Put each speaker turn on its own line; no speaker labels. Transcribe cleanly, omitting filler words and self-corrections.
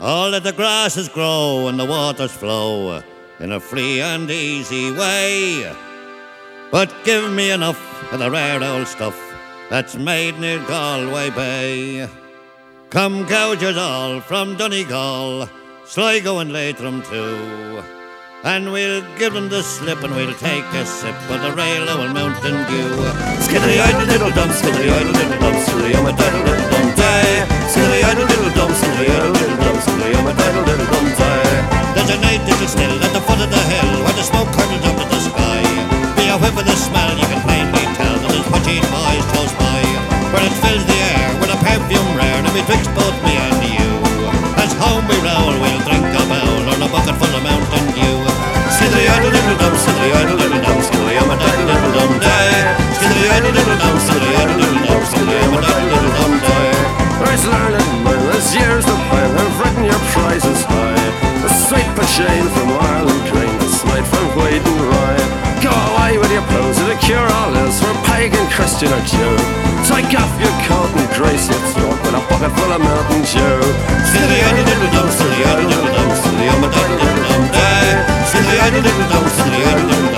Oh, let the grasses grow and the waters flow in a free and easy way. But give me enough of the rare old stuff that's made near Galway Bay. Come gougers all from Donegal, Sligo and Leitrim too, and we'll give them the slip and we'll take a sip of the rail old Mountain Dew.
Skiddery-idle little dum, skiddery-idle little dum, skiddery-idle little dum day. Skiddery-idle little dum, skiddery-idle little dum, skiddery-idle little dum day.
There's a night little still at the foot of the hill where the smoke curls up to the sky. Be a whiff of the smell, you can plainly tell that there's witchy boys close by, where it fills the air with a perfume rare, and betwixt both me and you, as home we roll, we'll drink a bowl or a bucket full of Mountain Dew.
Skiddery-idle little dum, skiddery-idle little dum, skiddery-idle little dum day. Skiddery-idle little dum, skiddery-idle little dum, skiddery-idle little dum day. There's learned men, there's years to plan, have written your prizes high. A sweet Pashane from Ireland Green, a smite from Wade and Rye. Go away with your pose, the cure all is for pagan, Christian or Jew. Take off your coat and grace your throat with a bucket full of Mountain Dew.
Skiddery-idle little dum, skiddery-idle little dum, skiddery-idle little dum day. Skiddery-idle little dum, skiddery-idle little